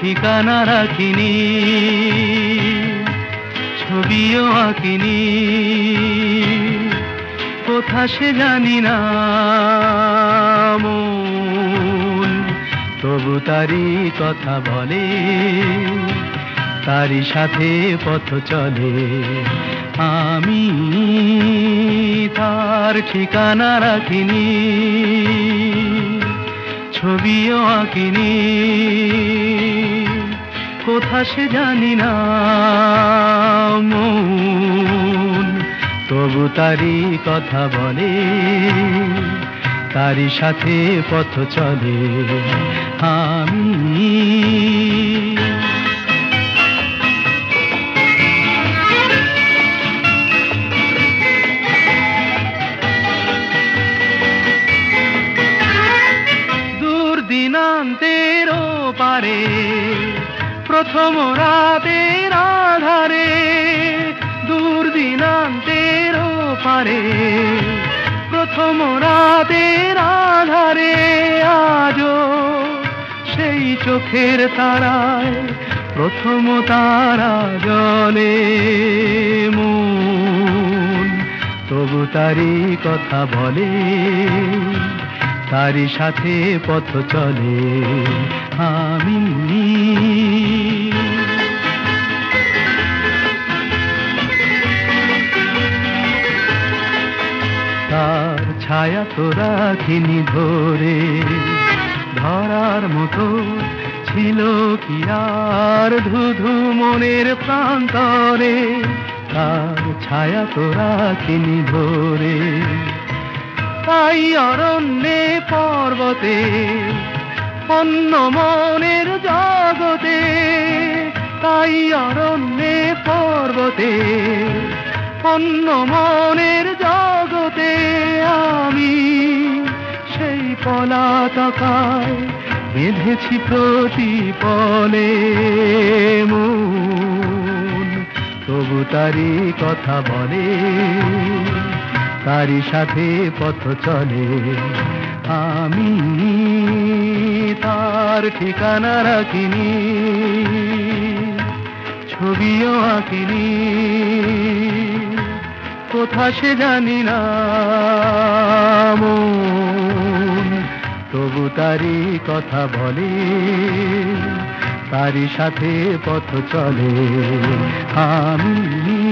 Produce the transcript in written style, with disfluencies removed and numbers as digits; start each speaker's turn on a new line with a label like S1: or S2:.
S1: ঠিকানা রাখিনি, ছবিও আঁকিনি, কোথা সে জানি না মন, তবু তারি কথা বলে, তারি সাথে পথ চলে। আমি তার ঠিকানা রাখিনি, ছবিও আঁকিনি, কোথা সে জানি না মন, তবু তারি কথা বলে, তারি সাথে পথ চলে। আমি দিনান্তের পারে প্রথম রাতের আধারে, দূর দিনান্তের পারে প্রথম রাতের আধারে, আজও সেই চোখের তারায় প্রথম তারা জ্বলে মন, তবু তারি কথা বলে, তারি সাথে পথ চলে। আমি তার ছায়া তো রাখিনি ধরে, ধরার মতো ছিল কি আর ধুধু মনের প্রান্তরে, তার ছায়া তো রাখিনি ধরে, তাই অরণ্যে পর্বতে অন্য মনের জগতে, তাই অরণ্যে পর্বতে অন্য মনের জগতে, আমি সেই পলাতকায় বেঁধেছি প্রতিপলে মন, তবু তারি কথা বলে, তারি সাথে পথ চলে। আমি তার ঠিকানা রাখিনি, ছবিও আঁকিনি, কোথা সে জানি না মন, তবু তারি কথা বলে, তারি সাথে পথ চলে। আমি